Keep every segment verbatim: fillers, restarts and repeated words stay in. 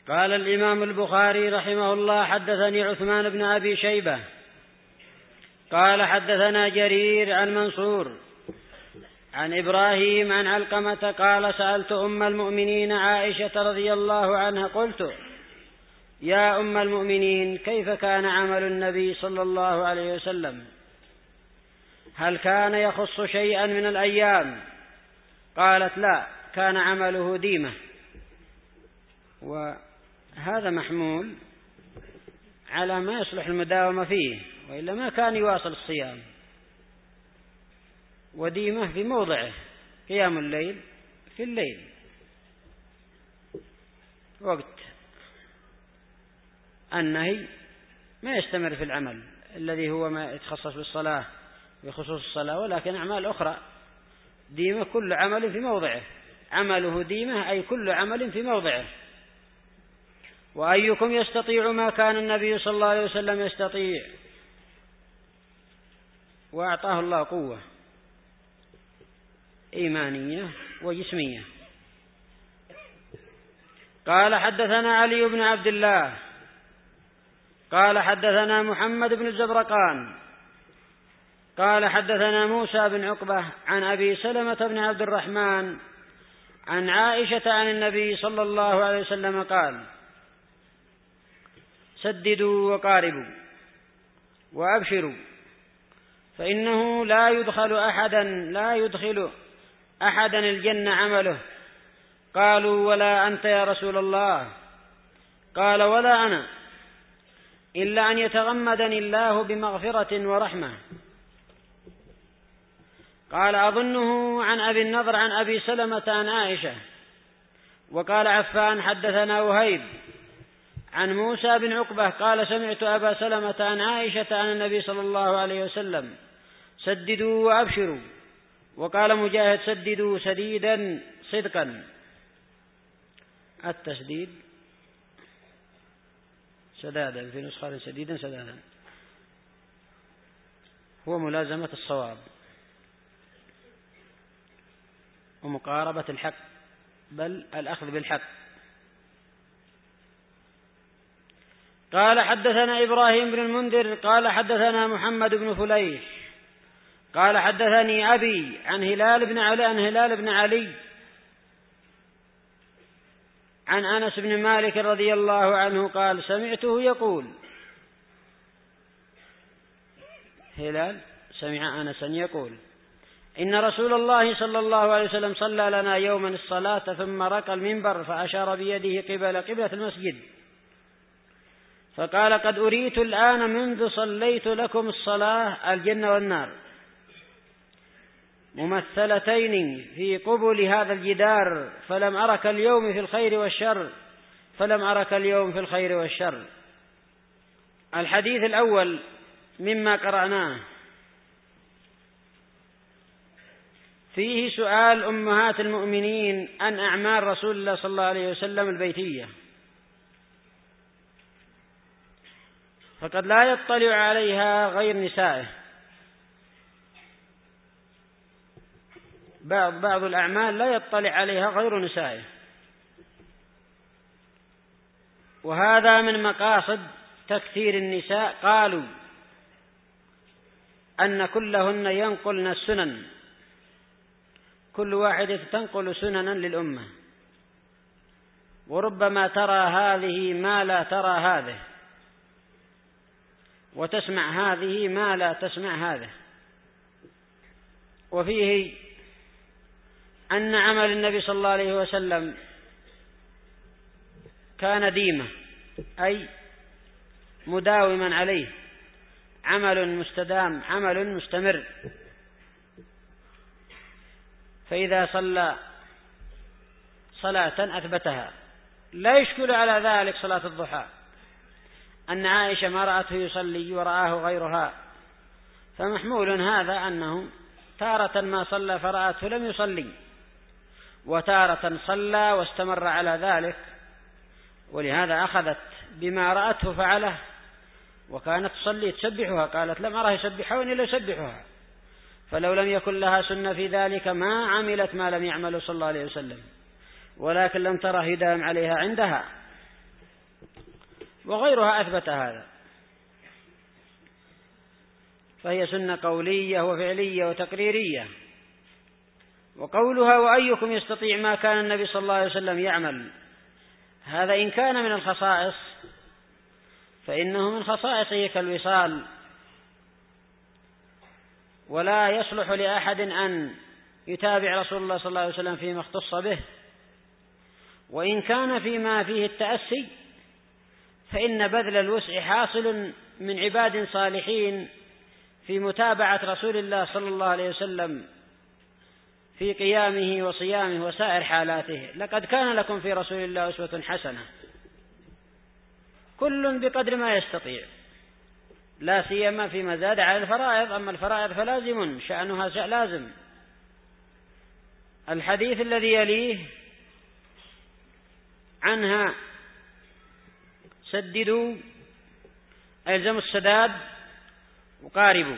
قال الإمام البخاري رحمه الله: حدثني عثمان بن أبي شيبة قال حدثنا جرير عن منصور عن إبراهيم عن علقمة قال: سألت أم المؤمنين عائشة رضي الله عنها قلت: يا أم المؤمنين، كيف كان عمل النبي صلى الله عليه وسلم؟ هل كان يخص شيئا من الأيام؟ قالت: لا، كان عمله ديمة. وهذا محمول على ما يصلح المداومة فيه، وإلا ما كان يواصل الصيام. وديمة في موضعه، قيام الليل في الليل، وقت النهي ما يستمر في العمل الذي هو ما يتخصص بالصلاة بخصوص الصلاة، ولكن أعمال أخرى ديمة، كل عمل في موضعه. عمله ديمة أي كل عمل في موضعه. وأيكم يستطيع ما كان النبي صلى الله عليه وسلم يستطيع؟ وأعطاه الله قوة إيمانية وجسمية. قال: حدثنا علي بن عبد الله قال حدثنا محمد بن الزبرقان قال حدثنا موسى بن عقبة عن أبي سلمة بن عبد الرحمن عن عائشة عن النبي صلى الله عليه وسلم قال: سددوا وقاربوا وأبشروا، فإنه لا يدخل أحدا لا يدخل أحدا الجنة عمله. قالوا: ولا أنت يا رسول الله؟ قال: ولا أنا، إلا أن يتغمدني الله بمغفرة ورحمة. قال: أظنه عن أبي النضر عن أبي سلمة عن عائشة. وقال عفان: حدثنا وهيب عن موسى بن عقبة قال: سمعت أبا سلمة عن عائشة عن النبي صلى الله عليه وسلم: سددوا وأبشروا. وقال مجاهد: سددوا سديدا صدقا. التسديد سدادا، في نسخة سديدا سدادا، هو ملازمة الصواب ومقاربة الحق، بل الأخذ بالحق. قال: حدثنا إبراهيم بن المنذر قال حدثنا محمد بن فليح قال حدثني أبي عن هلال بن علي عن هلال بن علي عن أنس بن مالك رضي الله عنه قال: سمعته يقول، هلال سمع أنسا يقول: إن رسول الله صلى الله عليه وسلم صلى لنا يوما الصلاة ثم رقى المنبر فأشار بيده قبل قبلة المسجد فقال: قد أريت الآن منذ صليت لكم الصلاة الجنة والنار ممثلتين في قبل هذا الجدار، فلم أرك اليوم في الخير والشر فلم أرك اليوم في الخير والشر. الحديث الأول مما قرأناه فيه سؤال أمهات المؤمنين عن أعمال رسول الله صلى الله عليه وسلم البيتية، فقد لا يطلع عليها غير نسائه. بعض بعض الأعمال لا يطلع عليها غير نسائه، وهذا من مقاصد تكثير النساء. قالوا أن كلهن ينقلن السنن، كل واحدة تنقل سننا للأمة، وربما ترى هذه ما لا ترى هذه، وتسمع هذه ما لا تسمع هذه. وفيه أن عمل النبي صلى الله عليه وسلم كان ديمة، أي مداوما عليه، عمل مستدام، عمل مستمر. فإذا صلى صلاة أثبتها. لا يشكل على ذلك صلاة الضحى، أن عائشة ما رأته يصلي ورآه غيرها، فمحمول هذا أنه تارة ما صلى فرأته لم يصلي، وتارة صلى واستمر على ذلك، ولهذا أخذت بما رأته فعله، وكانت تصلي تسبحها، قالت: لم أره يسبحها إلا يسبحها. فلو لم يكن لها سنة في ذلك ما عملت ما لم يعمل صلى الله عليه وسلم، ولكن لم تره يدام عليها عندها، وغيرها أثبت هذا، فهي سنة قولية وفعلية وتقريرية. وقولها وأيكم يستطيع ما كان النبي صلى الله عليه وسلم يعمل، هذا إن كان من الخصائص فإنه من خصائصه كالوصال، ولا يصلح لأحد أن يتابع رسول الله صلى الله عليه وسلم فيما اختص به. وإن كان فيما فيه التأسي فإن بذل الوسع حاصل من عباد صالحين في متابعة رسول الله صلى الله عليه وسلم في قيامه وصيامه وسائر حالاته. لقد كان لكم في رسول الله أسوة حسنة، كل بقدر ما يستطيع، لا سيما فيما زاد على الفرائض. أما الفرائض فلازم شأنها شأن لازم. الحديث الذي يليه عنها سددوا ألزموا السداد وقاربوا،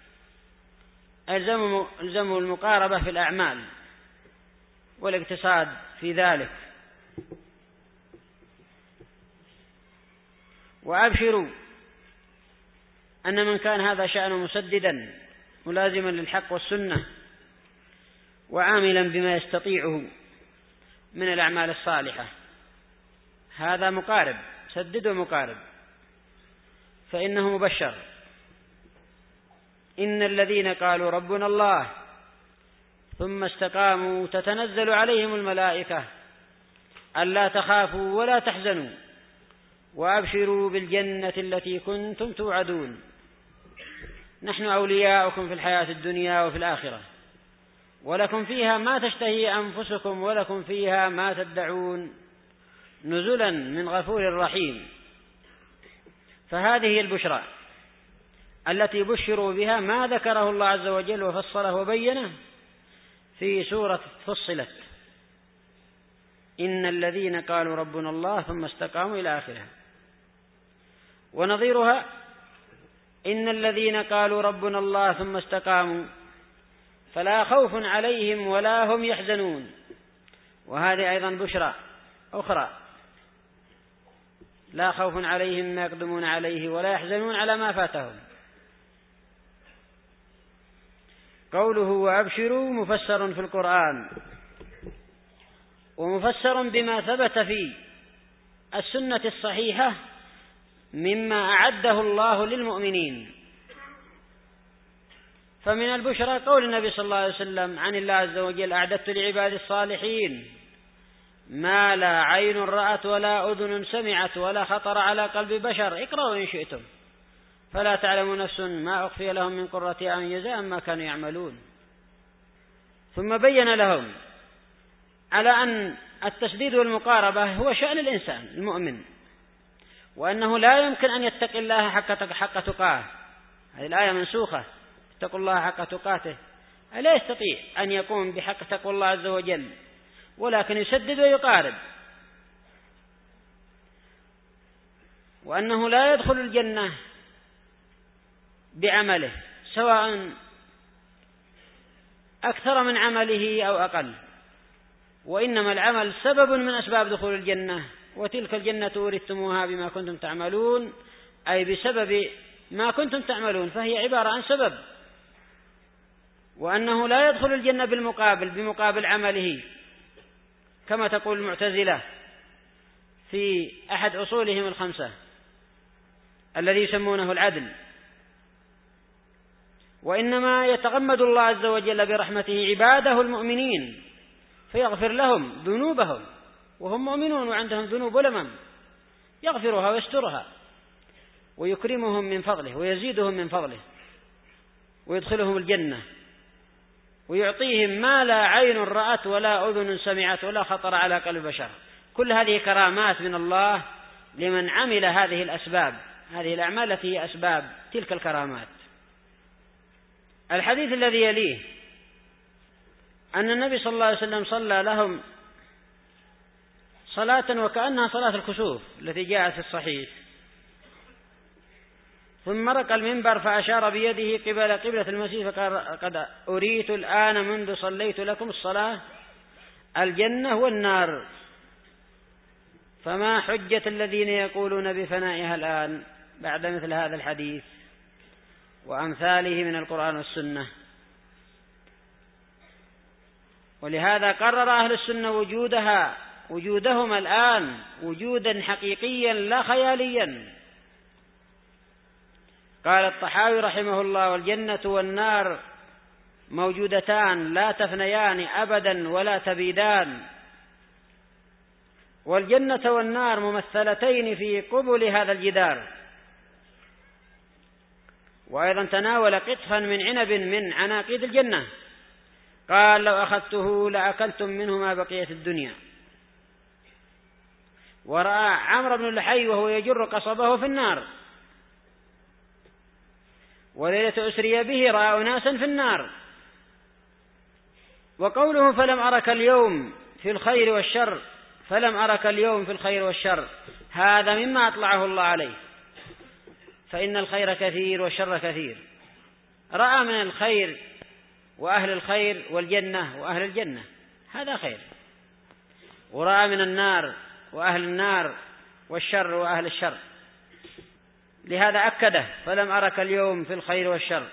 ألزموا المقاربة في الأعمال والاقتصاد في ذلك. وأبشروا أن من كان هذا شأنه مسددا ملازما للحق والسنة وعاملا بما يستطيعه من الأعمال الصالحة، هذا مقارب، سددوا مقارب، فإنه مبشر. إن الذين قالوا ربنا الله ثم استقاموا تتنزل عليهم الملائكة ألا تخافوا ولا تحزنوا وأبشروا بالجنة التي كنتم توعدون نحن أولياؤكم في الحياة الدنيا وفي الآخرة ولكم فيها ما تشتهي أنفسكم ولكم فيها ما تدعون نزلا من غفور رحيم. فهذه البشرى التي بشروا بها ما ذكره الله عز وجل وفصله وبينه في سورة فصلت، إن الذين قالوا ربنا الله ثم استقاموا إلى آخرها. ونظيرها إن الذين قالوا ربنا الله ثم استقاموا فلا خوف عليهم ولا هم يحزنون، وهذه أيضا بشرى أخرى، لا خوف عليهم ما يقدمون عليه ولا يحزنون على ما فاتهم. قوله وأبشروا مفسر في القرآن ومفسر بما ثبت في السنة الصحيحة مما أعده الله للمؤمنين. فمن البشرى قول النبي صلى الله عليه وسلم عن الله عز وجل أعددت لعباد الصالحين ما لا عين رأت ولا أذن سمعت ولا خطر على قلب بشر، اقرأوا إن شئتم فلا تعلم نفس ما أخفي لهم من قرة أعين جزاء ما كانوا يعملون. ثم بين لهم على أن التسديد والمقاربة هو شأن الإنسان المؤمن، وأنه لا يمكن أن يتقي الله حق تقاه. هذه الآية منسوخة، اتقوا الله حق تقاته، لا يستطيع أن يقوم بحق تقوى الله عز وجل، ولكن يسدد ويقارب. وأنه لا يدخل الجنة بعمله سواء أكثر من عمله أو أقل، وإنما العمل سبب من أسباب دخول الجنة، وتلك الجنة أورثتموها بما كنتم تعملون، أي بسبب ما كنتم تعملون، فهي عبارة عن سبب. وأنه لا يدخل الجنة بالمقابل بمقابل عمله كما تقول المعتزلة في أحد أصولهم الخمسة الذي يسمونه العدل، وإنما يتغمد الله عز وجل برحمته عباده المؤمنين فيغفر لهم ذنوبهم وهم مؤمنون وعندهم ذنوب ولمم، يغفرها ويسترها ويكرمهم من فضله ويزيدهم من فضله ويدخلهم الجنة ويعطيهم ما لا عين رأت ولا أذن سمعت ولا خطر على قلب بشر. كل هذه كرامات من الله لمن عمل هذه الأسباب، هذه الأعمال التي هي أسباب تلك الكرامات. الحديث الذي يليه أن النبي صلى الله عليه وسلم صلى لهم صلاة وكأنها صلاة الكسوف التي جاءت في الصحيح، ثم رق المنبر فأشار بيده قبل قبلة المسيح فقال قد أريت الآن منذ صليت لكم الصلاة الجنة والنار. فما حجة الذين يقولون بفنائها الآن بعد مثل هذا الحديث وأمثاله من القرآن والسنة؟ ولهذا قرر أهل السنة وجودها وجودهم الآن وجودا حقيقيا لا خياليا. قال الطحاوي رحمه الله: والجنة والنار موجودتان لا تفنيان أبدا ولا تبيدان. والجنة والنار ممثلتين في قبل هذا الجدار. وأيضا تناول قطفا من عنب من عناقيد الجنة، قال: لو أخذته لأكلتم منه ما بقية الدنيا. ورأى عمرو بن لحي وهو يجر قصبه في النار. وليلة أسري به رأى أناسا في النار. وقوله: فلم أرك اليوم في الخير والشر، فلم أرك اليوم في الخير والشر، هذا مما أطلعه الله عليه، فإن الخير كثير والشر كثير. رأى من الخير وأهل الخير والجنة وأهل الجنة، هذا خير. ورأى من النار وأهل النار والشر وأهل الشر، لهذا أكده: فلم أرك اليوم في الخير والشر.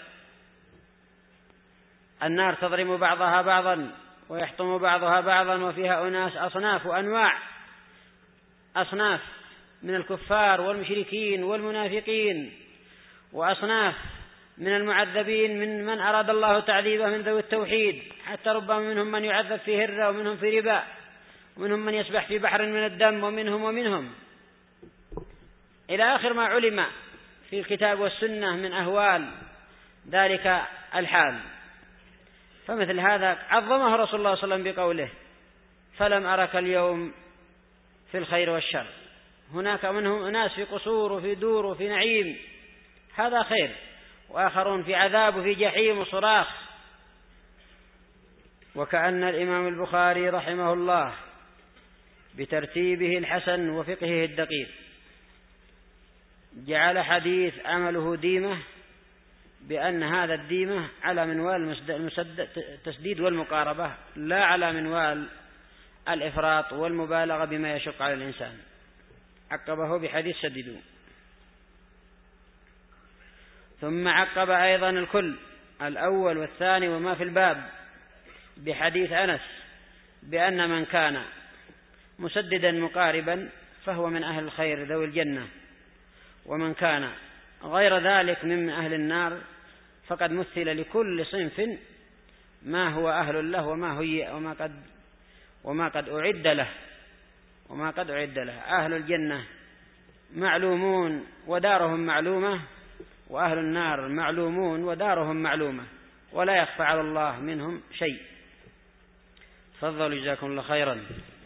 النار تضرم بعضها بعضا ويحطم بعضها بعضا، وفيها أناس أصناف وأنواع، أصناف من الكفار والمشركين والمنافقين، وأصناف من المعذبين من من أراد الله تعذيبه من ذوي التوحيد، حتى ربما منهم من يعذب في هرة ومنهم في ربا ومنهم من يسبح في بحر من الدم ومنهم ومنهم إلى آخر ما علم في الكتاب والسنة من أهوال ذلك الحال. فمثل هذا عظمه رسول الله صلى الله عليه وسلم بقوله: فلم أرك اليوم في الخير والشر. هناك منهم أناس في قصور وفي دور وفي نعيم، هذا خير، وآخرون في عذاب وفي جحيم وصراخ. وكأن الإمام البخاري رحمه الله بترتيبه الحسن وفقهه الدقيق جعل حديث عمله ديمة بأن هذا الديمة على منوال التسديد والمقاربة، لا على منوال الإفراط والمبالغة بما يشق على الإنسان. عقبه بحديث سددوا. ثم عقب أيضا الكل الأول والثاني وما في الباب بحديث أنس بأن من كان مسددا مقاربا فهو من أهل الخير ذوي الجنة، ومن كان غير ذلك من أهل النار فقد مثل لكل صنف ما هو أهل له وما هي وما قد وما قد أعد له وما قد أعد له. أهل الجنة معلومون ودارهم معلومة، وأهل النار معلومون ودارهم معلومة، ولا يخفى على الله منهم شيء. تفضلوا جزاكم الله خيرا.